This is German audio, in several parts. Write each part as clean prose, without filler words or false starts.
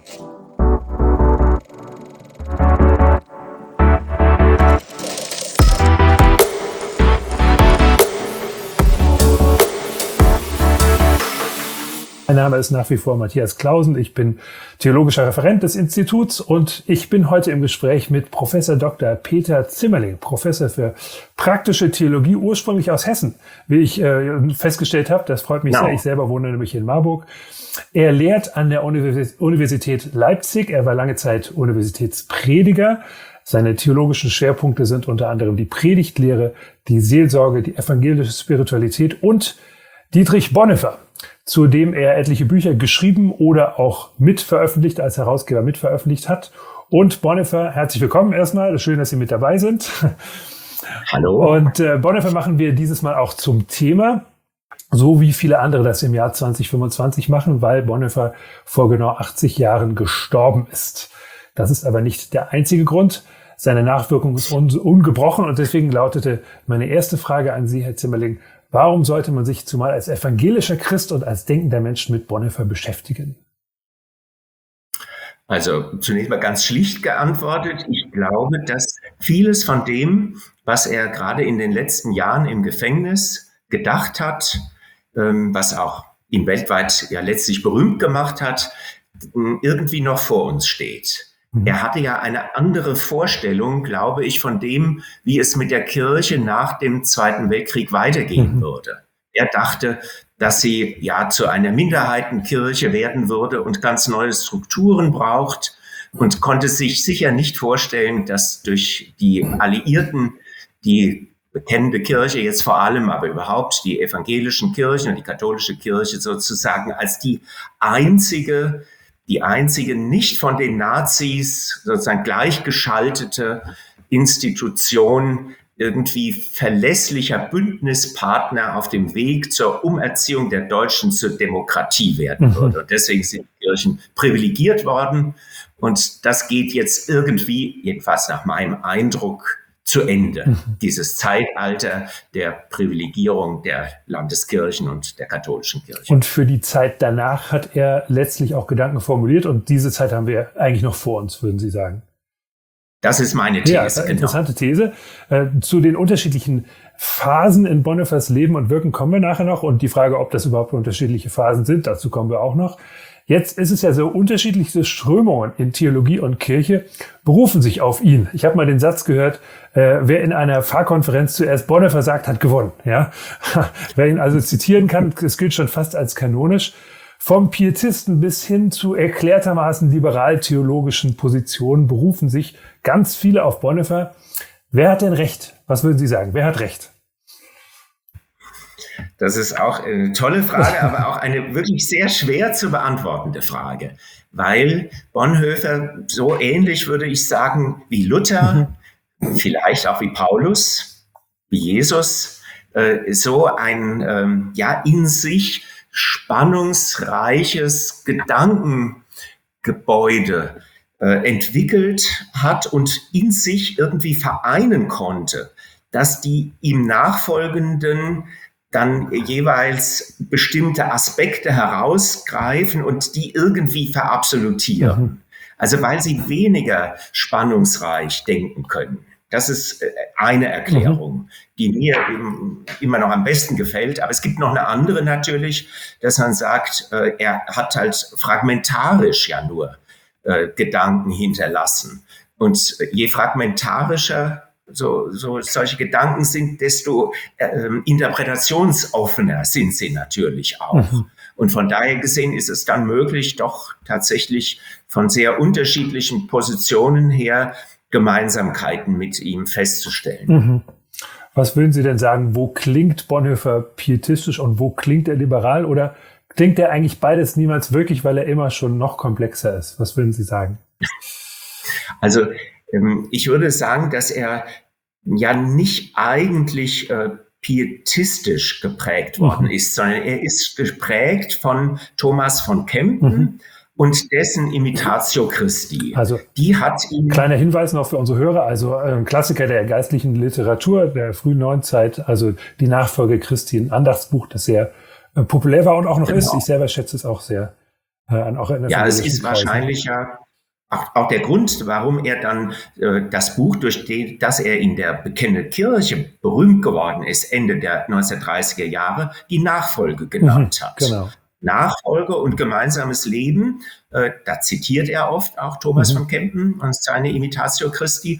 Mein Name ist nach wie vor Matthias Clausen. Ich bin theologischer Referent des Instituts und ich bin heute im Gespräch mit Professor Dr. Peter Zimmerling, Professor für praktische Theologie, ursprünglich aus Hessen, wie ich festgestellt habe. Das freut mich sehr. Ich selber wohne nämlich in Marburg. Er lehrt an der Universität Leipzig. Er war lange Zeit Universitätsprediger. Seine theologischen Schwerpunkte sind unter anderem die Predigtlehre, die Seelsorge, die evangelische Spiritualität und Dietrich Bonhoeffer, zu dem er etliche Bücher geschrieben oder auch mitveröffentlicht, als Herausgeber mitveröffentlicht hat. Und Bonhoeffer, herzlich willkommen erstmal. Schön, dass Sie mit dabei sind. Hallo. Und Bonhoeffer machen wir dieses Mal auch zum Thema, so wie viele andere das im Jahr 2025 machen, weil Bonhoeffer vor genau 80 Jahren gestorben ist. Das ist aber nicht der einzige Grund. Seine Nachwirkung ist ungebrochen und deswegen lautete meine erste Frage an Sie, Herr Zimmerling: Warum sollte man sich zumal als evangelischer Christ und als denkender Mensch mit Bonhoeffer beschäftigen? Also zunächst mal ganz schlicht geantwortet. Ich glaube, dass vieles von dem, was er gerade in den letzten Jahren im Gefängnis gedacht hat, was auch ihn weltweit ja letztlich berühmt gemacht hat, irgendwie noch vor uns steht. Er hatte ja eine andere Vorstellung, glaube ich, von dem, wie es mit der Kirche nach dem Zweiten Weltkrieg weitergehen würde. Er dachte, dass sie ja zu einer Minderheitenkirche werden würde und ganz neue Strukturen braucht und konnte sich sicher nicht vorstellen, dass durch die Alliierten die bekennende Kirche jetzt vor allem, aber überhaupt die evangelischen Kirchen und die katholische Kirche sozusagen als die einzige nicht von den Nazis sozusagen gleichgeschaltete Institution irgendwie verlässlicher Bündnispartner auf dem Weg zur Umerziehung der Deutschen zur Demokratie werden würde. Und deswegen sind die Kirchen privilegiert worden. Und das geht jetzt irgendwie, jedenfalls nach meinem Eindruck, zu Ende. Dieses Zeitalter der Privilegierung der Landeskirchen und der katholischen Kirche. Und für die Zeit danach hat er letztlich auch Gedanken formuliert und diese Zeit haben wir eigentlich noch vor uns, würden Sie sagen? Das ist meine These. Ja, interessante These. Zu den unterschiedlichen Phasen in Bonhoeffers Leben und Wirken kommen wir nachher noch und die Frage, ob das überhaupt unterschiedliche Phasen sind, dazu kommen wir auch noch. Jetzt ist es ja so, unterschiedlichste Strömungen in Theologie und Kirche berufen sich auf ihn. Ich habe mal den Satz gehört, wer in einer Pfarrkonferenz zuerst Bonhoeffer sagt, hat gewonnen. Ja? Wer ihn also zitieren kann, das gilt schon fast als kanonisch. Vom Pietisten bis hin zu erklärtermaßen liberal-theologischen Positionen berufen sich ganz viele auf Bonhoeffer. Wer hat denn recht? Was würden Sie sagen? Wer hat recht? Das ist auch eine tolle Frage, aber auch eine wirklich sehr schwer zu beantwortende Frage, weil Bonhoeffer so ähnlich, würde ich sagen, wie Luther, vielleicht auch wie Paulus, wie Jesus, so ein in sich spannungsreiches Gedankengebäude entwickelt hat und in sich irgendwie vereinen konnte, dass die ihm nachfolgenden dann jeweils bestimmte Aspekte herausgreifen und die irgendwie verabsolutieren. Also weil sie weniger spannungsreich denken können. Das ist eine Erklärung, die mir eben immer noch am besten gefällt. Aber es gibt noch eine andere natürlich, dass man sagt, er hat halt fragmentarisch ja nur Gedanken hinterlassen. Und je fragmentarischer solche Gedanken sind, desto interpretationsoffener sind sie natürlich auch. Und von daher gesehen ist es dann möglich, doch tatsächlich von sehr unterschiedlichen Positionen her Gemeinsamkeiten mit ihm festzustellen. Was würden Sie denn sagen, wo klingt Bonhoeffer pietistisch und wo klingt er liberal? Oder klingt er eigentlich beides niemals wirklich, weil er immer schon noch komplexer ist? Was würden Sie sagen? Also ich würde sagen, dass er ja nicht eigentlich pietistisch geprägt worden ist, sondern er ist geprägt von Thomas von Kempen und dessen Imitatio Christi. Also die hat ihn. Kleiner Hinweis noch für unsere Hörer, also ein Klassiker der geistlichen Literatur der frühen Neuzeit, also die Nachfolge Christi, ein Andachtsbuch, das sehr populär war und auch noch ist. Ich selber schätze es auch sehr. auch in Ja, es evangelischen ist Kreisen. wahrscheinlich ja auch der Grund, warum er dann das Buch, durch das er in der Bekennenden Kirche berühmt geworden ist, Ende der 1930er Jahre, die Nachfolge genannt hat. Genau. Nachfolge und gemeinsames Leben, da zitiert er oft auch Thomas von Kempen und seine Imitatio Christi,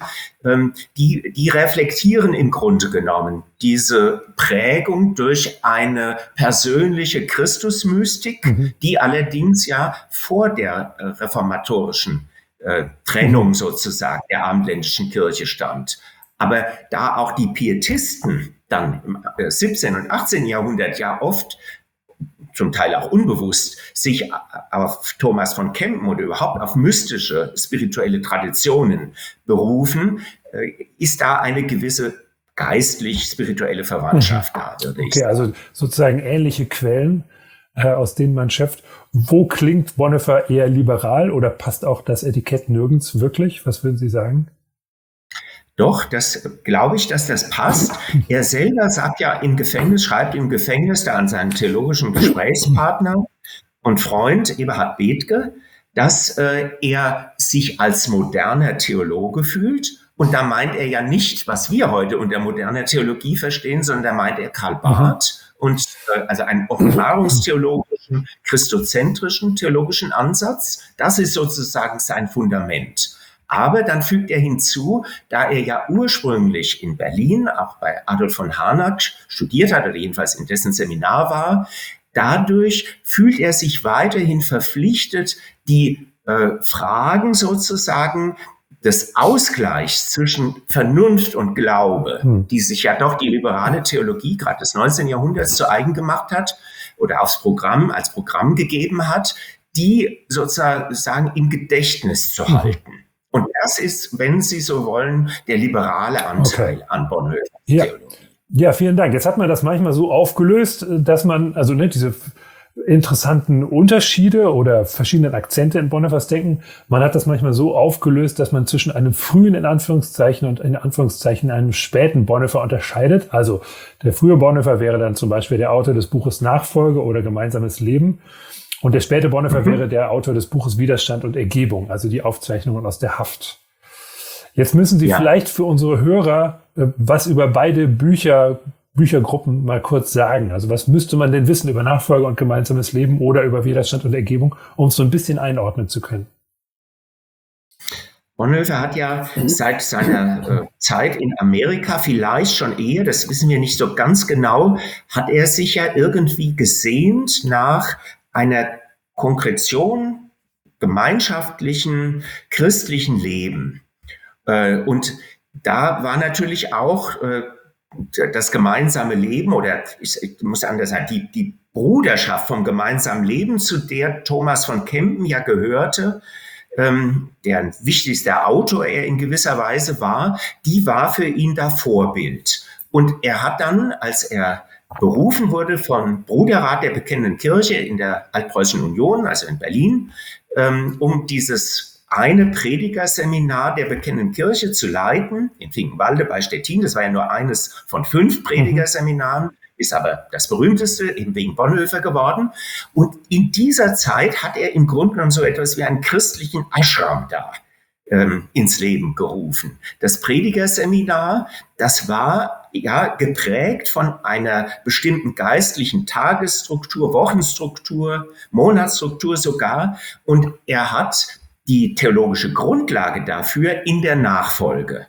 die reflektieren im Grunde genommen diese Prägung durch eine persönliche Christusmystik, die allerdings ja vor der reformatorischen Trennung sozusagen der abendländischen Kirche stand. Aber da auch die Pietisten dann im 17. und 18. Jahrhundert ja oft, zum Teil auch unbewusst, sich auf Thomas von Kempen oder überhaupt auf mystische, spirituelle Traditionen berufen, ist da eine gewisse geistlich-spirituelle Verwandtschaft da, würde ich sagen. Also sozusagen ähnliche Quellen, aus denen man schöpft. Wo klingt Bonhoeffer eher liberal oder passt auch das Etikett nirgends wirklich? Was würden Sie sagen? Doch, das glaube ich, dass das passt. Er selber sagt ja im Gefängnis, schreibt im Gefängnis da an seinen theologischen Gesprächspartner und Freund Eberhard Bethge, dass er sich als moderner Theologe fühlt. Und da meint er ja nicht, was wir heute unter moderner Theologie verstehen, sondern da meint er Karl Barth und also einen offenbarungstheologischen, christozentrischen theologischen Ansatz. Das ist sozusagen sein Fundament. Aber dann fügt er hinzu, da er ja ursprünglich in Berlin, auch bei Adolf von Harnack studiert hat oder jedenfalls in dessen Seminar war, dadurch fühlt er sich weiterhin verpflichtet, die Fragen sozusagen des Ausgleichs zwischen Vernunft und Glaube, die sich ja doch die liberale Theologie gerade des 19. Jahrhunderts zu eigen gemacht hat oder als Programm gegeben hat, die sozusagen im Gedächtnis zu halten. Und das ist, wenn Sie so wollen, der liberale Anteil an Bonhoeffers Theologie. Ja, vielen Dank. Jetzt hat man das manchmal so aufgelöst, dass man, also diese interessanten Unterschiede oder verschiedenen Akzente in Bonhoeffers Denken, man hat das manchmal so aufgelöst, dass man zwischen einem frühen, in Anführungszeichen, und in Anführungszeichen einem späten Bonhoeffer unterscheidet. Also der frühe Bonhoeffer wäre dann zum Beispiel der Autor des Buches Nachfolge oder Gemeinsames Leben. Und der späte Bonhoeffer wäre der Autor des Buches Widerstand und Ergebung, also die Aufzeichnungen aus der Haft. Jetzt müssen Sie vielleicht für unsere Hörer was über beide Büchergruppen mal kurz sagen. Also was müsste man denn wissen über Nachfolge und gemeinsames Leben oder über Widerstand und Ergebung, um es so ein bisschen einordnen zu können? Bonhoeffer hat ja seit seiner Zeit in Amerika, vielleicht schon eher, das wissen wir nicht so ganz genau, hat er sich ja irgendwie gesehnt nach einer Konkretion gemeinschaftlichen christlichen Leben. Und da war natürlich auch das gemeinsame Leben oder ich muss anders sagen, die Bruderschaft vom gemeinsamen Leben, zu der Thomas von Kempen ja gehörte, deren wichtigster Autor er in gewisser Weise war, die war für ihn da Vorbild. Und er hat dann, als er berufen wurde vom Bruderrat der Bekennenden Kirche in der Altpreußischen Union, also in Berlin, um dieses eine Predigerseminar der Bekennenden Kirche zu leiten, in Finkenwalde bei Stettin. Das war ja nur eines von 5 Predigerseminaren, ist aber das berühmteste, eben wegen Bonhoeffer geworden. Und in dieser Zeit hat er im Grunde genommen so etwas wie einen christlichen Ashram da ins Leben gerufen. Das Predigerseminar, das war ja geprägt von einer bestimmten geistlichen Tagesstruktur, Wochenstruktur, Monatsstruktur sogar. Und er hat die theologische Grundlage dafür in der Nachfolge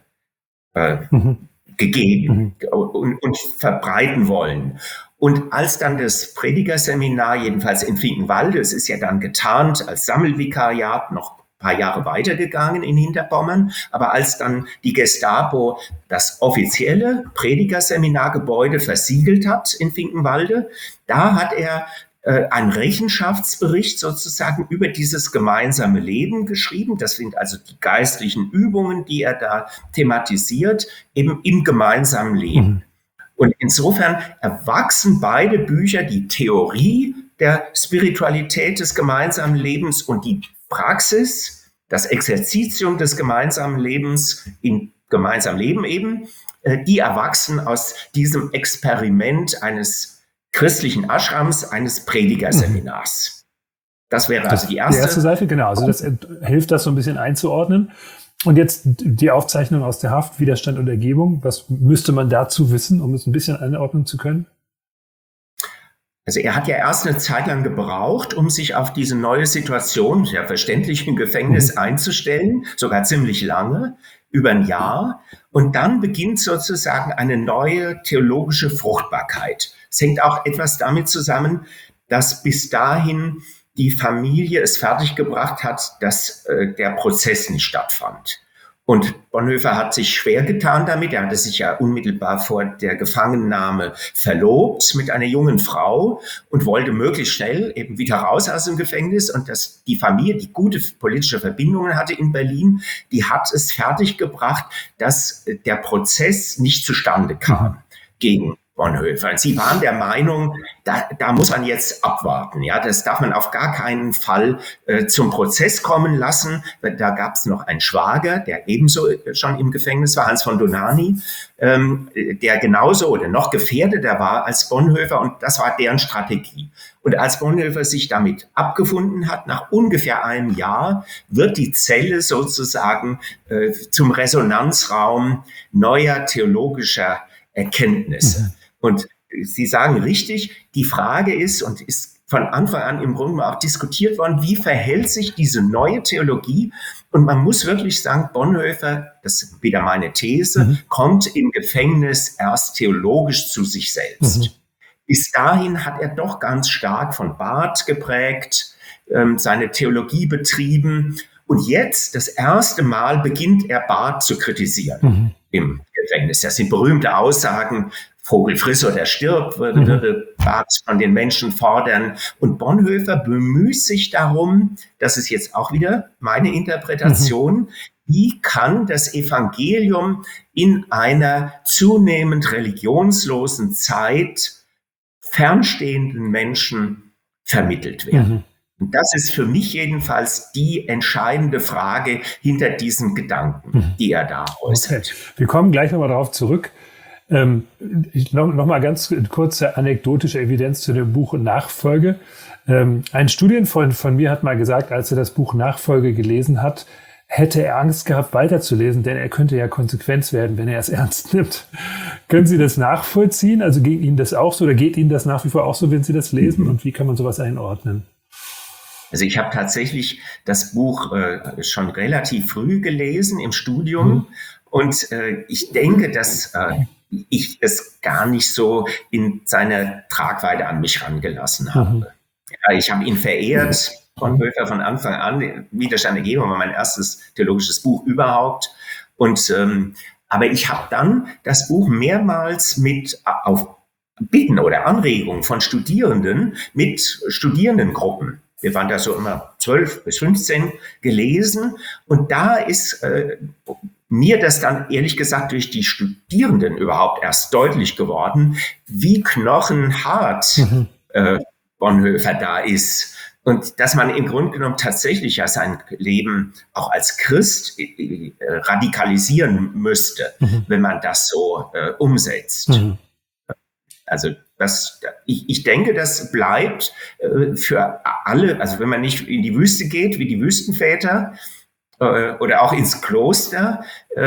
gegeben und verbreiten wollen. Und als dann das Predigerseminar, jedenfalls in Finkenwalde, es ist ja dann getarnt als Sammelvikariat noch ein paar Jahre weitergegangen in Hinterpommern, aber als dann die Gestapo das offizielle Predigerseminargebäude versiegelt hat in Finkenwalde, da hat er einen Rechenschaftsbericht sozusagen über dieses gemeinsame Leben geschrieben. Das sind also die geistlichen Übungen, die er da thematisiert, eben im gemeinsamen Leben. Und insofern erwachsen beide Bücher die Theorie der Spiritualität des gemeinsamen Lebens und die Praxis, das Exerzitium des gemeinsamen Lebens in gemeinsamen Leben eben, die erwachsen aus diesem Experiment eines christlichen Ashrams, eines Predigerseminars. Das wäre also die erste Seite, genau. Also das hilft, das so ein bisschen einzuordnen. Und jetzt die Aufzeichnung aus der Haft, Widerstand und Ergebung. Was müsste man dazu wissen, um es ein bisschen einordnen zu können? Also er hat ja erst eine Zeit lang gebraucht, um sich auf diese neue Situation, ja verständlich im Gefängnis einzustellen, sogar ziemlich lange, über ein Jahr. Und dann beginnt sozusagen eine neue theologische Fruchtbarkeit. Es hängt auch etwas damit zusammen, dass bis dahin die Familie es fertiggebracht hat, dass der Prozess nicht stattfand. Und Bonhoeffer hat sich schwer getan damit. Er hatte sich ja unmittelbar vor der Gefangennahme verlobt mit einer jungen Frau und wollte möglichst schnell eben wieder raus aus dem Gefängnis. Und dass die Familie, die gute politische Verbindungen hatte in Berlin, die hat es fertiggebracht, dass der Prozess nicht zustande kam gegen Bonhoeffer. Und sie waren der Meinung, da muss man jetzt abwarten. Ja, das darf man auf gar keinen Fall zum Prozess kommen lassen. Da gab es noch einen Schwager, der ebenso schon im Gefängnis war, Hans von Dohnanyi, der genauso oder noch gefährdeter war als Bonhoeffer. Und das war deren Strategie. Und als Bonhoeffer sich damit abgefunden hat, nach ungefähr einem Jahr, wird die Zelle sozusagen zum Resonanzraum neuer theologischer Erkenntnisse. Und Sie sagen richtig, die Frage ist und ist von Anfang an im Grunde auch diskutiert worden, wie verhält sich diese neue Theologie? Und man muss wirklich sagen, Bonhoeffer, das ist wieder meine These, kommt im Gefängnis erst theologisch zu sich selbst. Bis dahin hat er doch ganz stark von Barth geprägt, seine Theologie betrieben. Und jetzt, das erste Mal, beginnt er Barth zu kritisieren im Gefängnis. Das sind berühmte Aussagen, Vogel friss oder stirb, würde Barth von den Menschen fordern. Und Bonhoeffer bemüht sich darum, das ist jetzt auch wieder meine Interpretation, wie kann das Evangelium in einer zunehmend religionslosen Zeit fernstehenden Menschen vermittelt werden? Und das ist für mich jedenfalls die entscheidende Frage hinter diesen Gedanken, die er da äußert. Okay. Wir kommen gleich nochmal darauf zurück. Noch mal ganz kurze anekdotische Evidenz zu dem Buch Nachfolge. Ein Studienfreund von mir hat mal gesagt, als er das Buch Nachfolge gelesen hat, hätte er Angst gehabt, weiterzulesen, denn er könnte ja Konsequenz werden, wenn er es ernst nimmt. Können Sie das nachvollziehen? Also ging Ihnen das auch so oder geht Ihnen das nach wie vor auch so, wenn Sie das lesen? Und wie kann man sowas einordnen? Also ich habe tatsächlich das Buch schon relativ früh gelesen im Studium und ich denke, dass ich es gar nicht so in seiner Tragweite an mich rangelassen habe. Ja, ich habe ihn verehrt, Bonhoeffer von Anfang an. Widerstand und Ergebung war mein erstes theologisches Buch überhaupt. Und aber ich habe dann das Buch mehrmals auf Bitten oder Anregungen von Studierenden mit Studierendengruppen. Wir waren da so immer 12 bis 15 gelesen. Und da ist mir das dann ehrlich gesagt durch die Studierenden überhaupt erst deutlich geworden, wie knochenhart Bonhoeffer da ist. Und dass man im Grunde genommen tatsächlich ja sein Leben auch als Christ radikalisieren müsste, wenn man das so umsetzt. Also ich denke, das bleibt für alle, also wenn man nicht in die Wüste geht, wie die Wüstenväter oder auch ins Kloster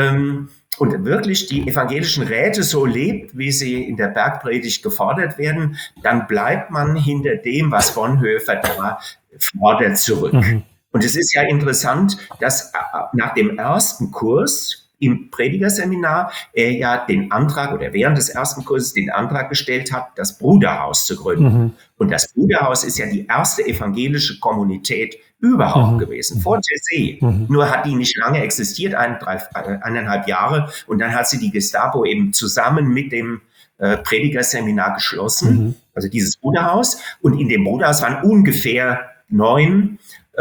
und wirklich die evangelischen Räte so lebt, wie sie in der Bergpredigt gefordert werden, dann bleibt man hinter dem, was Bonhoeffer da fordert, zurück. Und es ist ja interessant, dass nach dem ersten Kurs im Predigerseminar er ja den Antrag oder während des ersten Kurses den Antrag gestellt hat, das Bruderhaus zu gründen. Und das Bruderhaus ist ja die erste evangelische Kommunität überhaupt gewesen, vor Taizé. Nur hat die nicht lange existiert, 1,5 Jahre. Und dann hat sie die Gestapo eben zusammen mit dem Predigerseminar geschlossen, also dieses Bruderhaus. Und in dem Bruderhaus waren ungefähr 9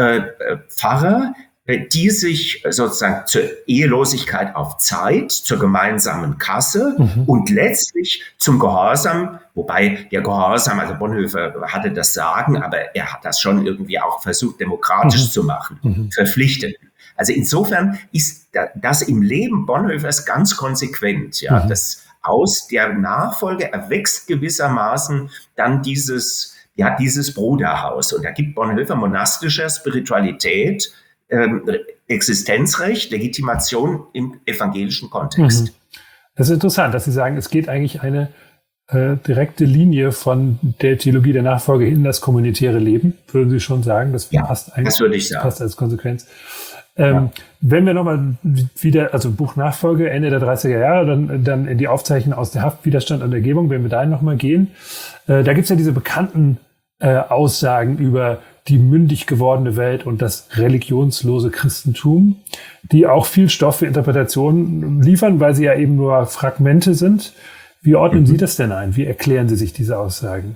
Pfarrer, die sich sozusagen zur Ehelosigkeit auf Zeit, zur gemeinsamen Kasse und letztlich zum Gehorsam, wobei der Gehorsam, also Bonhoeffer hatte das Sagen, aber er hat das schon irgendwie auch versucht, demokratisch zu machen, verpflichtet. Also insofern ist das im Leben Bonhoeffers ganz konsequent, ja, das aus der Nachfolge erwächst gewissermaßen dann dieses ja dieses Bruderhaus. Und da gibt Bonhoeffer monastischer Spiritualität Existenzrecht, Legitimation im evangelischen Kontext. Das ist interessant, dass Sie sagen, es geht eigentlich eine direkte Linie von der Theologie der Nachfolge in das kommunitäre Leben, würden Sie schon sagen? Das passt eigentlich. Das würde ich sagen. Passt als Konsequenz. Wenn wir nochmal wieder, also Buch Nachfolge, Ende der 30er Jahre, dann in die Aufzeichnung aus der Haft, Widerstand und Ergebung, wenn wir dahin nochmal gehen, da gibt's ja diese bekannten Aussagen über die mündig gewordene Welt und das religionslose Christentum, die auch viel Stoff für Interpretationen liefern, weil sie ja eben nur Fragmente sind. Wie ordnen Sie das denn ein? Wie erklären Sie sich diese Aussagen?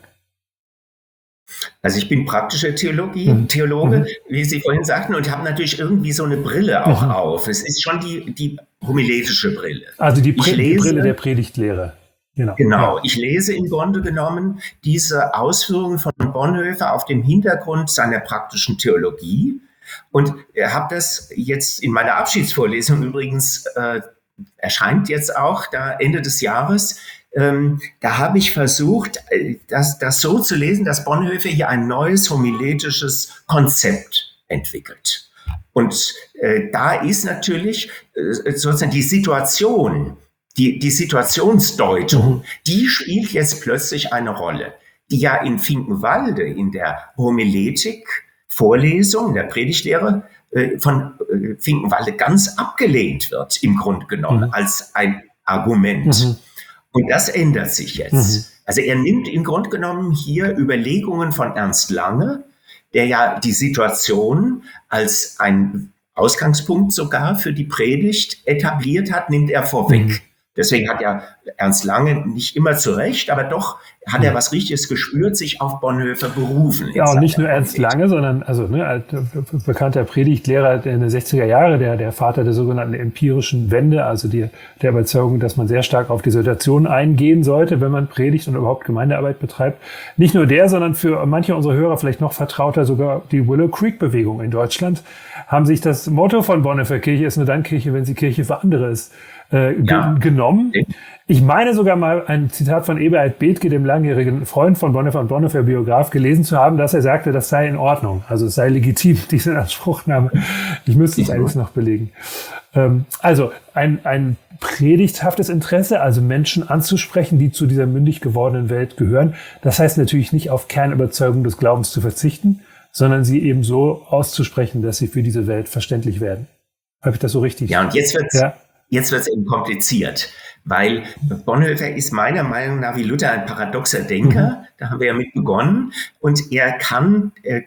Also ich bin praktischer Theologe, wie Sie vorhin sagten, und habe natürlich irgendwie so eine Brille auch auf. Es ist schon die homiletische Brille. Also die Brille der Predigtlehre. Genau. Ich lese im Grunde genommen diese Ausführungen von Bonhoeffer auf dem Hintergrund seiner praktischen Theologie und habe das jetzt in meiner Abschiedsvorlesung übrigens, erscheint jetzt auch da Ende des Jahres, da habe ich versucht, das so zu lesen, dass Bonhoeffer hier ein neues homiletisches Konzept entwickelt. Und da ist natürlich sozusagen die Situation, die Situationsdeutung, die spielt jetzt plötzlich eine Rolle, die ja in Finkenwalde in der Homiletik, Vorlesung, der Predigtlehre von Finkenwalde ganz abgelehnt wird, im Grunde genommen, als ein Argument. Und das ändert sich jetzt. Also er nimmt im Grunde genommen hier Überlegungen von Ernst Lange, der ja die Situation als ein Ausgangspunkt sogar für die Predigt etabliert hat, nimmt er vorweg. Deswegen hat ja Ernst Lange nicht immer zu Recht, aber doch hat er was Richtiges gespürt, sich auf Bonhoeffer berufen. Ja, und nicht nur Ernst Lange, sondern bekannter Predigtlehrer in den 60er Jahre, der Vater der sogenannten empirischen Wende, also der Überzeugung, dass man sehr stark auf die Situation eingehen sollte, wenn man predigt und überhaupt Gemeindearbeit betreibt. Nicht nur der, sondern für manche unserer Hörer vielleicht noch vertrauter sogar die Willow Creek Bewegung in Deutschland, haben sich das Motto von Bonhoeffer, Kirche ist nur dann Kirche, wenn sie Kirche für andere ist, genommen. Ich meine sogar mal ein Zitat von Eberhard Bethge, dem langjährigen Freund von Bonhoeffer und Bonhoeffer-Biograf, gelesen zu haben, dass er sagte, das sei in Ordnung. Also es sei legitim, diese Anspruchnahme. Ich müsste es eigentlich noch belegen. Also ein predigthaftes Interesse, also Menschen anzusprechen, die zu dieser mündig gewordenen Welt gehören. Das heißt natürlich nicht auf Kernüberzeugung des Glaubens zu verzichten, sondern sie eben so auszusprechen, dass sie für diese Welt verständlich werden. Habe ich das so richtig? Ja, und jetzt wird's eben kompliziert, weil Bonhoeffer ist meiner Meinung nach wie Luther ein paradoxer Denker, da haben wir ja mit begonnen, und er kann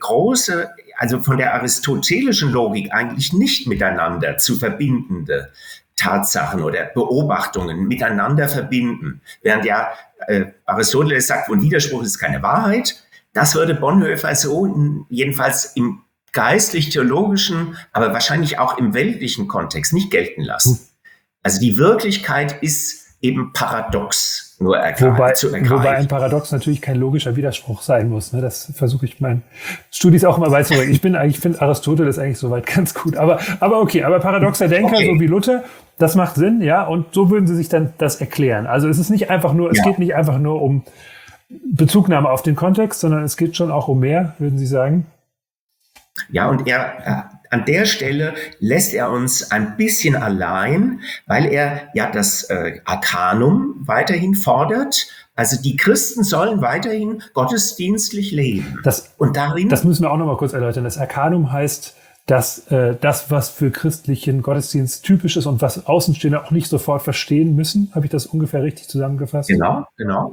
also von der aristotelischen Logik eigentlich nicht miteinander zu verbindende Tatsachen oder Beobachtungen miteinander verbinden. Während ja Aristoteles sagt, ein Widerspruch ist keine Wahrheit, das würde Bonhoeffer so jedenfalls im geistlich-theologischen, aber wahrscheinlich auch im weltlichen Kontext nicht gelten lassen. Also die Wirklichkeit ist eben paradox nur zu ergreifen. Wobei ein Paradox natürlich kein logischer Widerspruch sein muss. Ne? Das versuche ich meinen Studis auch immer beizubringen. Ich finde Aristoteles eigentlich soweit ganz gut. Aber okay, aber paradoxer Denker, so wie Luther, das macht Sinn, ja. Und so würden Sie sich dann das erklären. Also es ist nicht einfach nur, es geht nicht einfach nur um Bezugnahme auf den Kontext, sondern es geht schon auch um mehr, würden Sie sagen? Ja, und an der Stelle lässt er uns ein bisschen allein, weil er ja das Arkanum weiterhin fordert. Also die Christen sollen weiterhin gottesdienstlich leben. Das müssen wir auch noch mal kurz erläutern. Das Arkanum heißt, dass das, was für christlichen Gottesdienst typisch ist und was Außenstehende auch nicht sofort verstehen müssen. Habe ich das ungefähr richtig zusammengefasst? Genau.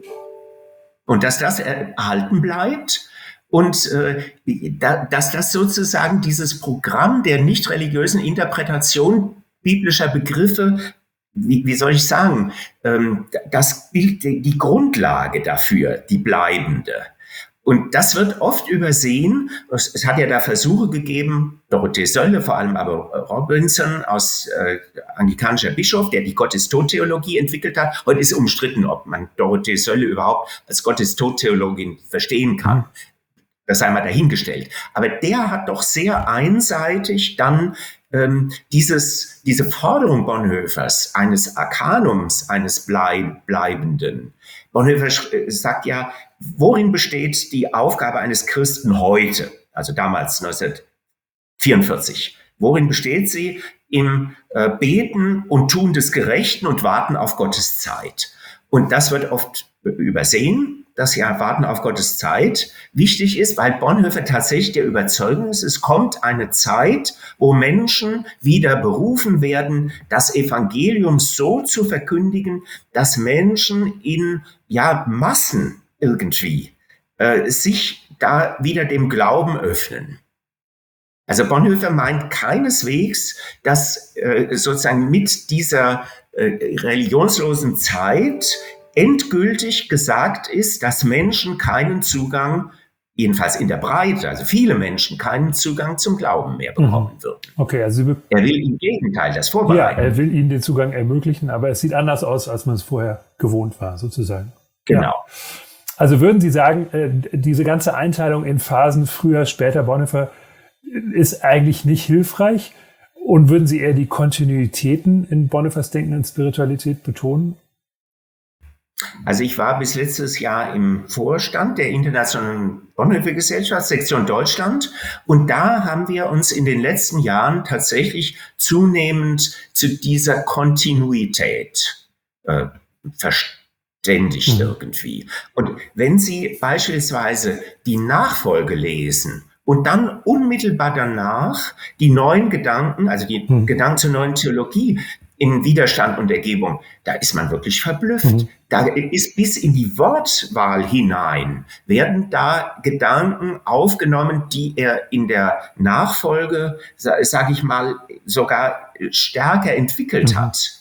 Und dass das erhalten bleibt. Und dass das sozusagen dieses Programm der nicht religiösen Interpretation biblischer Begriffe, wie soll ich sagen, das bildet die Grundlage dafür, die bleibende. Und das wird oft übersehen. Es hat ja da Versuche gegeben, Dorothee Sölle, vor allem aber Robinson aus anglikanischer Bischof, der die Gottestod-Theologie entwickelt hat. Heute ist umstritten, ob man Dorothee Sölle überhaupt als Gottestod-Theologin verstehen kann. das sei mal dahingestellt. Aber der hat doch sehr einseitig dann diese Forderung Bonhoeffers eines Arkanums, eines Bleibenden. Bonhoeffer sagt ja, worin besteht die Aufgabe eines Christen heute, also damals 1944? Worin besteht sie? Im Beten und Tun des Gerechten und Warten auf Gottes Zeit. Und das wird oft übersehen, dass ja Warten auf Gottes Zeit wichtig ist, weil Bonhoeffer tatsächlich der Überzeugung ist, es kommt eine Zeit, wo Menschen wieder berufen werden, das Evangelium so zu verkündigen, dass Menschen in Massen irgendwie sich da wieder dem Glauben öffnen. Also Bonhoeffer meint keineswegs, dass sozusagen mit dieser religionslosen Zeit endgültig gesagt ist, dass Menschen keinen Zugang, jedenfalls in der Breite, also viele Menschen keinen Zugang zum Glauben mehr bekommen würden. Okay, also er will im Gegenteil das vorbereiten. Ja, er will ihnen den Zugang ermöglichen, aber es sieht anders aus, als man es vorher gewohnt war, sozusagen. Genau. Ja. Also würden Sie sagen, diese ganze Einteilung in Phasen, früher, später, Bonhoeffer, ist eigentlich nicht hilfreich? Und würden Sie eher die Kontinuitäten in Bonhoeffers Denken und Spiritualität betonen? Also ich war bis letztes Jahr im Vorstand der Internationalen Bonhoeffer-Gesellschaft, Sektion Deutschland. Und da haben wir uns in den letzten Jahren tatsächlich zunehmend zu dieser Kontinuität verständigt irgendwie. Und wenn Sie beispielsweise die Nachfolge lesen und dann unmittelbar danach die neuen Gedanken, also die Gedanken zur neuen Theologie, in Widerstand und Ergebung, da ist man wirklich verblüfft. Da ist bis in die Wortwahl hinein, werden da Gedanken aufgenommen, die er in der Nachfolge, sage ich mal, sogar stärker entfaltet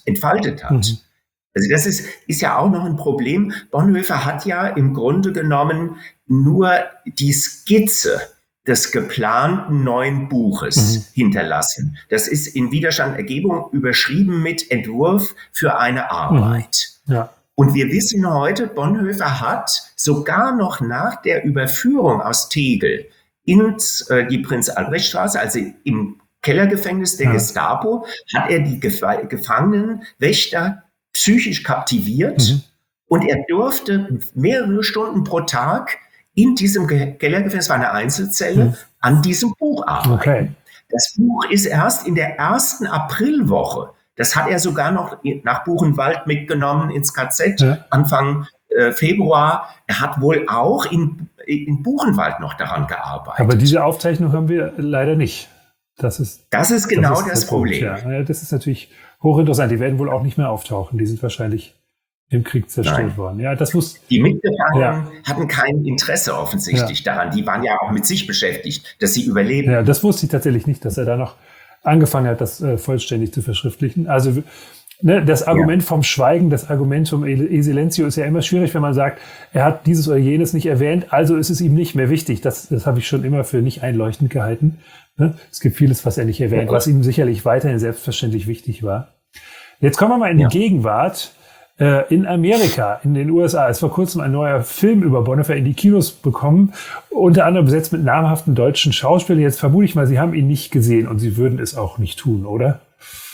hat. Also das ist ja auch noch ein Problem. Bonhoeffer hat ja im Grunde genommen nur die Skizze des geplanten neuen Buches hinterlassen. Das ist in Widerstand Ergebung überschrieben mit Entwurf für eine Arbeit. Ja. Und wir wissen heute, Bonhoeffer hat sogar noch nach der Überführung aus Tegel in die Prinz-Albrecht-Straße, also im Kellergefängnis der Gestapo, hat er die Gefangenen, Wächter psychisch kaptiviert und er durfte mehrere Stunden pro Tag in diesem Kellergefängnis, war eine Einzelzelle, an diesem Buch arbeiten. Okay. Das Buch ist erst in der ersten Aprilwoche, das hat er sogar noch nach Buchenwald mitgenommen ins KZ, Anfang Februar. Er hat wohl auch in Buchenwald noch daran gearbeitet. Aber diese Aufzeichnung haben wir leider nicht. Das ist genau das Problem. Ja, das ist natürlich hochinteressant. Die werden wohl auch nicht mehr auftauchen. Die sind wahrscheinlich im Krieg zerstört worden. Ja, die Mitgefangenen hatten kein Interesse offensichtlich daran. Die waren ja auch mit sich beschäftigt, dass sie überleben. Ja, das wusste ich tatsächlich nicht, dass er da noch angefangen hat, das vollständig zu verschriftlichen. Also das Argument vom Schweigen, das Argument vom E Silentio ist ja immer schwierig, wenn man sagt, er hat dieses oder jenes nicht erwähnt, also ist es ihm nicht mehr wichtig. Das habe ich schon immer für nicht einleuchtend gehalten. Es gibt vieles, was er nicht erwähnt, was ihm sicherlich weiterhin selbstverständlich wichtig war. Jetzt kommen wir mal in die Gegenwart. In Amerika, in den USA, ist vor kurzem ein neuer Film über Bonhoeffer in die Kinos bekommen, unter anderem besetzt mit namhaften deutschen Schauspielern. Jetzt vermute ich mal, Sie haben ihn nicht gesehen und Sie würden es auch nicht tun, oder?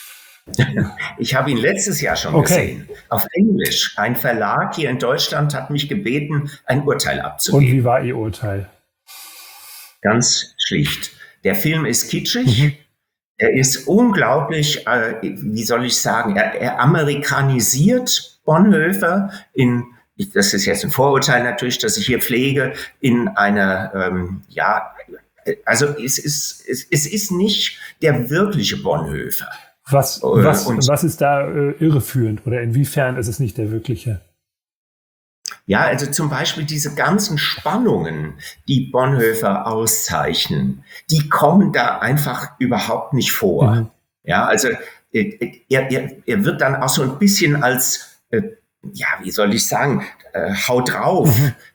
Ich habe ihn letztes Jahr schon gesehen, auf Englisch. Ein Verlag hier in Deutschland hat mich gebeten, ein Urteil abzugeben. Und wie war Ihr Urteil? Ganz schlicht. Der Film ist kitschig. Er ist unglaublich, wie soll ich sagen, er amerikanisiert Bonhoeffer das ist jetzt ein Vorurteil natürlich, das ich hier pflege, in einer, also es ist nicht der wirkliche Bonhoeffer. Was ist da irreführend oder inwiefern ist es nicht der wirkliche? Ja, also zum Beispiel diese ganzen Spannungen, die Bonhoeffer auszeichnen, die kommen da einfach überhaupt nicht vor. Ja, also er wird dann auch so ein bisschen als, wie soll ich sagen, Haut drauf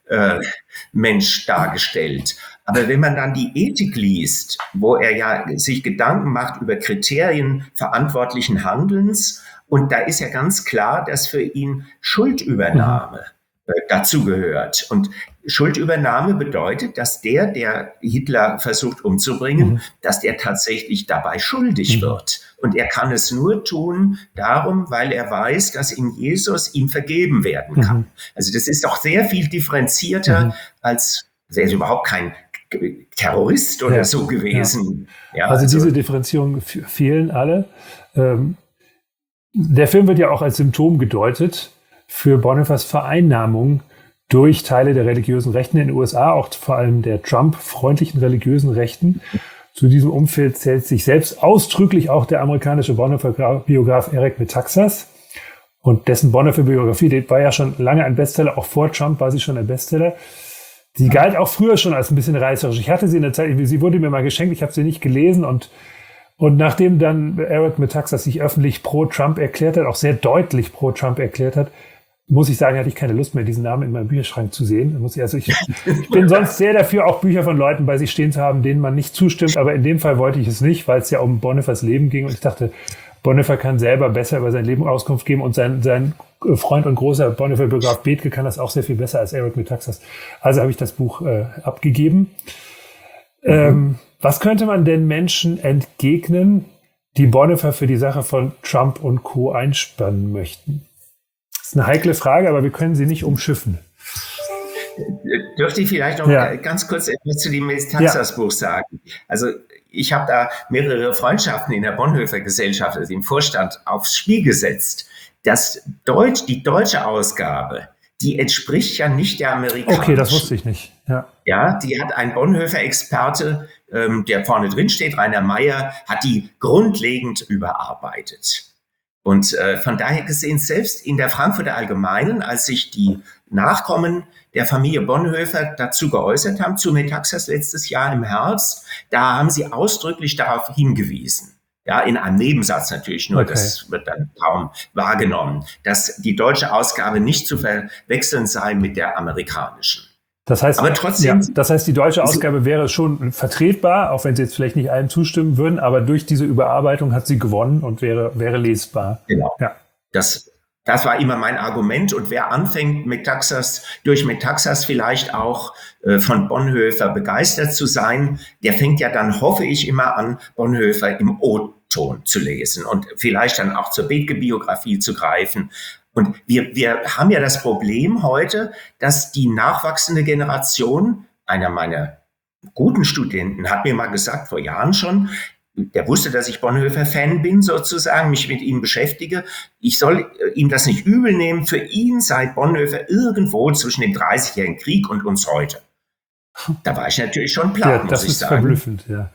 Mensch dargestellt. Aber wenn man dann die Ethik liest, wo er ja sich Gedanken macht über Kriterien verantwortlichen Handelns, und da ist ja ganz klar, dass für ihn Schuldübernahme dazu gehört. Und Schuldübernahme bedeutet, dass der Hitler versucht umzubringen, dass der tatsächlich dabei schuldig wird. Und er kann es nur tun darum, weil er weiß, dass in Jesus ihm vergeben werden kann. Also das ist doch sehr viel differenzierter als, er ist überhaupt kein Terrorist oder so gewesen. Ja, also diese Differenzierungen fehlen alle. Der Film wird ja auch als Symptom gedeutet für Bonhoeffers Vereinnahmung durch Teile der religiösen Rechten in den USA, auch vor allem der Trump-freundlichen religiösen Rechten. Zu diesem Umfeld zählt sich selbst ausdrücklich auch der amerikanische Bonhoeffer-Biograf Eric Metaxas. Und dessen Bonhoeffer-Biografie, die war ja schon lange ein Bestseller, auch vor Trump war sie schon ein Bestseller. Die galt auch früher schon als ein bisschen reißerisch. Ich hatte sie in der Zeit, sie wurde mir mal geschenkt, ich habe sie nicht gelesen und nachdem dann Eric Metaxas sich öffentlich pro Trump erklärt hat, auch sehr deutlich pro Trump erklärt hat, muss ich sagen, hatte ich keine Lust mehr, diesen Namen in meinem Bücherschrank zu sehen. Ich bin sonst sehr dafür, auch Bücher von Leuten bei sich stehen zu haben, denen man nicht zustimmt. Aber in dem Fall wollte ich es nicht, weil es ja um Bonhoeffers Leben ging. Und ich dachte, Bonhoeffer kann selber besser über sein Leben Auskunft geben. Und sein Freund und großer Bonhoeffer-Biograf Bethke kann das auch sehr viel besser als Eric Metaxas. Also habe ich das Buch abgegeben. Was könnte man denn Menschen entgegnen, die Bonhoeffer für die Sache von Trump und Co. einspannen möchten? Das ist eine heikle Frage, aber wir können sie nicht umschiffen. Dürfte ich vielleicht noch ganz kurz etwas zu dem Metaxas-Buch sagen? Also ich habe da mehrere Freundschaften in der Bonhoeffer-Gesellschaft, also im Vorstand, aufs Spiel gesetzt. Die deutsche Ausgabe, die entspricht ja nicht der amerikanischen. Okay, das wusste ich nicht. Ja, die hat ein Bonhoeffer-Experte, der vorne drin steht, Rainer Meyer, hat die grundlegend überarbeitet. Und von daher gesehen, selbst in der Frankfurter Allgemeinen, als sich die Nachkommen der Familie Bonhoeffer dazu geäußert haben, zu Metaxas letztes Jahr im Herbst, da haben sie ausdrücklich darauf hingewiesen. Ja, in einem Nebensatz natürlich nur, das wird dann kaum wahrgenommen, dass die deutsche Ausgabe nicht zu verwechseln sei mit der amerikanischen. Das heißt, aber trotzdem, das heißt, die deutsche Ausgabe wäre schon vertretbar, auch wenn sie jetzt vielleicht nicht allen zustimmen würden, aber durch diese Überarbeitung hat sie gewonnen und wäre lesbar. Genau. Ja. Das war immer mein Argument. Und wer anfängt, durch Metaxas vielleicht auch von Bonhoeffer begeistert zu sein, der fängt ja dann, hoffe ich, immer an, Bonhoeffer im O-Ton zu lesen und vielleicht dann auch zur Bethke-Biografie zu greifen. Und wir haben ja das Problem heute, dass die nachwachsende Generation, einer meiner guten Studenten hat mir mal gesagt, vor Jahren schon, der wusste, dass ich Bonhoeffer-Fan bin sozusagen, mich mit ihm beschäftige. Ich soll ihm das nicht übel nehmen. Für ihn sei Bonhoeffer irgendwo zwischen dem 30-jährigen Krieg und uns heute. Da war ich natürlich schon platt, muss ich sagen. Das ist verblüffend, ja.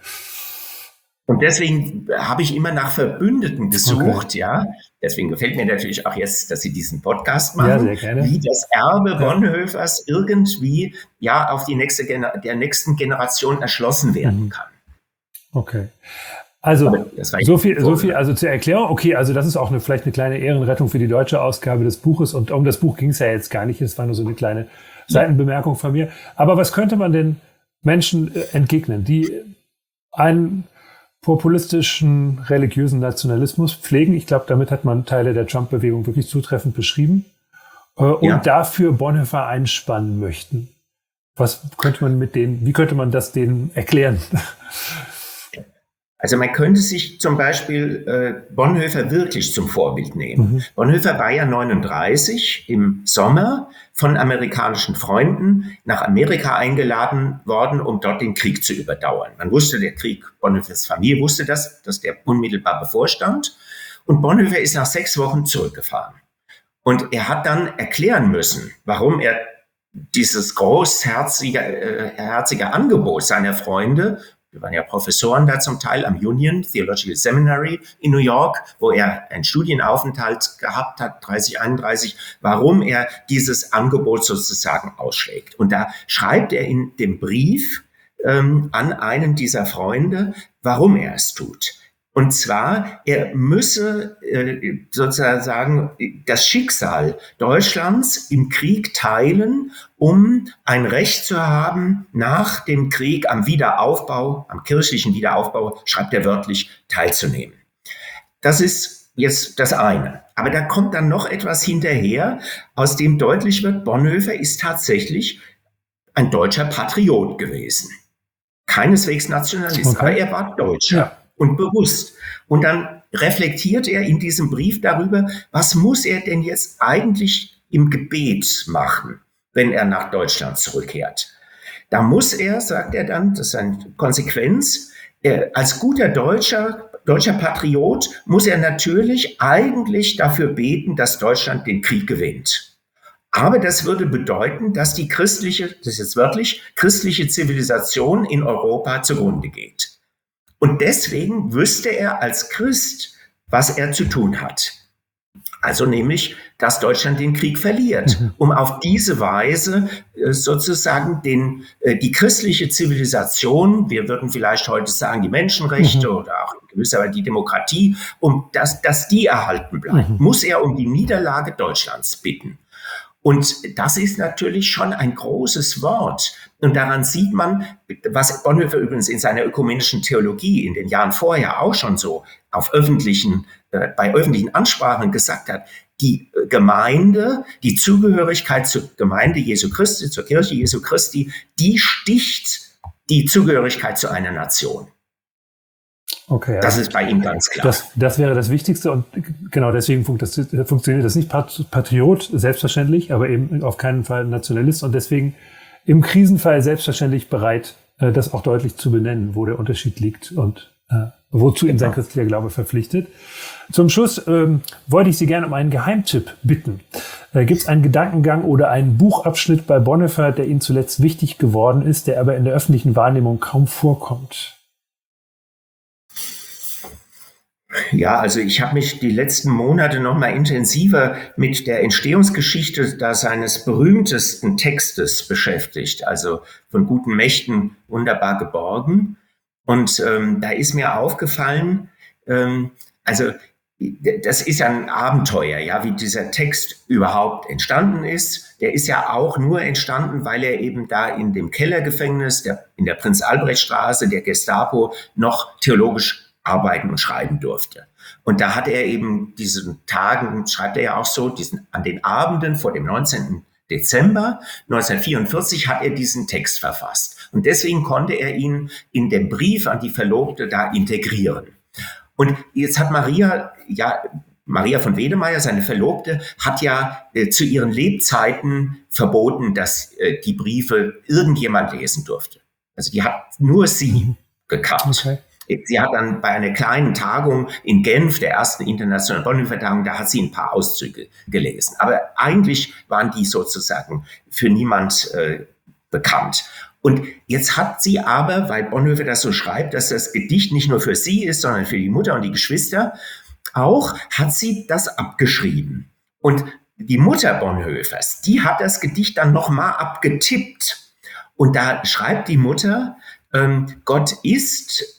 Und deswegen habe ich immer nach Verbündeten gesucht, ja. Deswegen gefällt mir natürlich auch jetzt, dass Sie diesen Podcast machen, sehr gerne. Wie das Erbe Bonhoeffers irgendwie auf die der nächsten Generation erschlossen werden kann. Okay. Also so viel also zur Erklärung. Okay, also das ist auch vielleicht eine kleine Ehrenrettung für die deutsche Ausgabe des Buches. Und um das Buch ging es ja jetzt gar nicht. Es war nur so eine kleine Seitenbemerkung von mir. Aber was könnte man den Menschen entgegnen, die einen populistischen religiösen Nationalismus pflegen? Ich glaube, damit hat man Teile der Trump-Bewegung wirklich zutreffend beschrieben. Und dafür Bonhoeffer einspannen möchten. Wie könnte man das denen erklären? Also man könnte sich zum Beispiel Bonhoeffer wirklich zum Vorbild nehmen. Bonhoeffer war ja 39 im Sommer von amerikanischen Freunden nach Amerika eingeladen worden, um dort den Krieg zu überdauern. Man wusste, der Krieg, Bonhoeffers Familie wusste das, dass der unmittelbar bevorstand. Und Bonhoeffer ist nach 6 Wochen zurückgefahren. Und er hat dann erklären müssen, warum er dieses großherzige Angebot seiner Freunde, wir waren ja Professoren da zum Teil am Union Theological Seminary in New York, wo er einen Studienaufenthalt gehabt hat, 31, warum er dieses Angebot sozusagen ausschlägt. Und da schreibt er in dem Brief an einen dieser Freunde, warum er es tut. Und zwar, er müsse sozusagen das Schicksal Deutschlands im Krieg teilen, um ein Recht zu haben, nach dem Krieg am Wiederaufbau, am kirchlichen Wiederaufbau, schreibt er wörtlich, teilzunehmen. Das ist jetzt das eine. Aber da kommt dann noch etwas hinterher, aus dem deutlich wird, Bonhoeffer ist tatsächlich ein deutscher Patriot gewesen. Keineswegs Nationalist, aber er war Deutscher und bewusst. Und dann reflektiert er in diesem Brief darüber, was muss er denn jetzt eigentlich im Gebet machen, wenn er nach Deutschland zurückkehrt. Da muss er, sagt er dann, das ist eine Konsequenz, als guter deutscher Patriot muss er natürlich eigentlich dafür beten, dass Deutschland den Krieg gewinnt. Aber das würde bedeuten, dass die christliche, das ist jetzt wörtlich, christliche Zivilisation in Europa zugrunde geht. Und deswegen wüsste er als Christ, was er zu tun hat. Also nämlich, dass Deutschland den Krieg verliert, um auf diese Weise sozusagen die christliche Zivilisation, wir würden vielleicht heute sagen die Menschenrechte oder auch in gewisser Weise die Demokratie, dass die erhalten bleiben, muss er um die Niederlage Deutschlands bitten. Und das ist natürlich schon ein großes Wort. Und daran sieht man, was Bonhoeffer übrigens in seiner ökumenischen Theologie in den Jahren vorher auch schon so bei öffentlichen Ansprachen gesagt hat. Die Gemeinde, die Zugehörigkeit zur Gemeinde Jesu Christi, zur Kirche Jesu Christi, die sticht die Zugehörigkeit zu einer Nation. Okay, das ist bei ihm ganz klar. Das wäre das Wichtigste und genau deswegen funktioniert das nicht. Patriot, selbstverständlich, aber eben auf keinen Fall Nationalist und deswegen im Krisenfall selbstverständlich bereit, das auch deutlich zu benennen, wo der Unterschied liegt und wozu ihn sein christlicher Glaube verpflichtet. Zum Schluss wollte ich Sie gerne um einen Geheimtipp bitten. Gibt es einen Gedankengang oder einen Buchabschnitt bei Bonhoeffer, der Ihnen zuletzt wichtig geworden ist, der aber in der öffentlichen Wahrnehmung kaum vorkommt? Ja, also ich habe mich die letzten Monate noch mal intensiver mit der Entstehungsgeschichte seines berühmtesten Textes beschäftigt, also von guten Mächten wunderbar geborgen. Und da ist mir aufgefallen, also das ist ja ein Abenteuer, ja, wie dieser Text überhaupt entstanden ist. Der ist ja auch nur entstanden, weil er eben da in dem Kellergefängnis in der Prinz-Albrecht-Straße der Gestapo noch theologisch arbeiten und schreiben durfte. Und da hat er eben diesen Tagen, schreibt er ja auch so, an den Abenden vor dem 19. Dezember 1944 hat er diesen Text verfasst. Und deswegen konnte er ihn in dem Brief an die Verlobte da integrieren. Und jetzt hat Maria von Wedemeyer, seine Verlobte, hat ja zu ihren Lebzeiten verboten, dass die Briefe irgendjemand lesen durfte. Also die hat nur sie gekannt. Okay. Sie hat dann bei einer kleinen Tagung in Genf, der ersten internationalen Bonhoeffer-Tagung, da hat sie ein paar Auszüge gelesen. Aber eigentlich waren die sozusagen für niemand bekannt. Und jetzt hat sie aber, weil Bonhoeffer das so schreibt, dass das Gedicht nicht nur für sie ist, sondern für die Mutter und die Geschwister, auch hat sie das abgeschrieben. Und die Mutter Bonhoeffers, die hat das Gedicht dann nochmal abgetippt. Und da schreibt die Mutter, Gott ist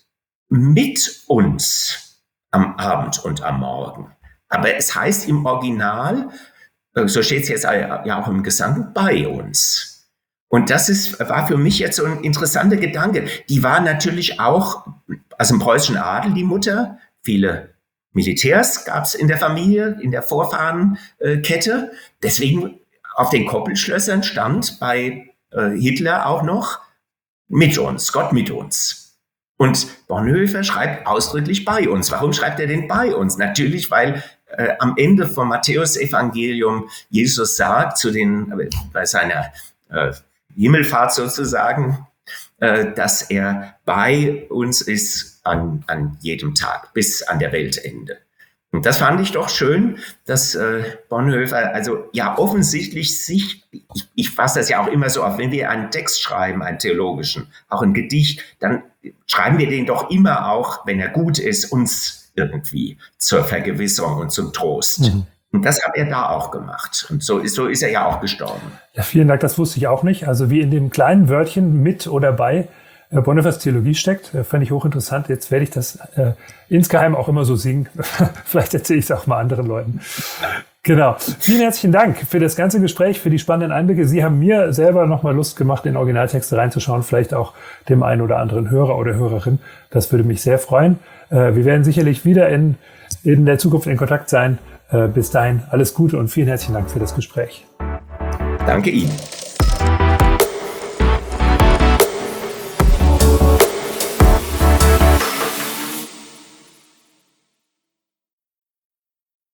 mit uns am Abend und am Morgen. Aber es heißt im Original, so steht es jetzt ja auch im Gesang, bei uns. Und das war für mich jetzt so ein interessanter Gedanke. Die war natürlich auch aus dem preußischen Adel, die Mutter. Viele Militärs gab es in der Familie, in der Vorfahrenkette. Deswegen auf den Koppelschlössern stand bei Hitler auch noch mit uns, Gott mit uns. Und Bonhoeffer schreibt ausdrücklich bei uns. Warum schreibt er denn bei uns? Natürlich, weil am Ende vom Matthäus-Evangelium Jesus sagt bei seiner Himmelfahrt sozusagen, dass er bei uns ist an jedem Tag bis an der Weltende. Und das fand ich doch schön, dass Bonhoeffer also ja offensichtlich ich fasse das ja auch immer so auf, wenn wir einen Text schreiben, einen theologischen, auch ein Gedicht, dann schreiben wir den doch immer auch, wenn er gut ist, uns irgendwie zur Vergewisserung und zum Trost. Und das hat er da auch gemacht. Und so ist er ja auch gestorben. Ja, vielen Dank, das wusste ich auch nicht. Also wie in dem kleinen Wörtchen mit oder bei Bonhoeffers Theologie steckt, fand ich hochinteressant. Jetzt werde ich das insgeheim auch immer so singen. Vielleicht erzähle ich es auch mal anderen Leuten. Genau. Vielen herzlichen Dank für das ganze Gespräch, für die spannenden Einblicke. Sie haben mir selber nochmal Lust gemacht, in Originaltexte reinzuschauen, vielleicht auch dem einen oder anderen Hörer oder Hörerin. Das würde mich sehr freuen. Wir werden sicherlich wieder in der Zukunft in Kontakt sein. Bis dahin alles Gute und vielen herzlichen Dank für das Gespräch. Danke Ihnen.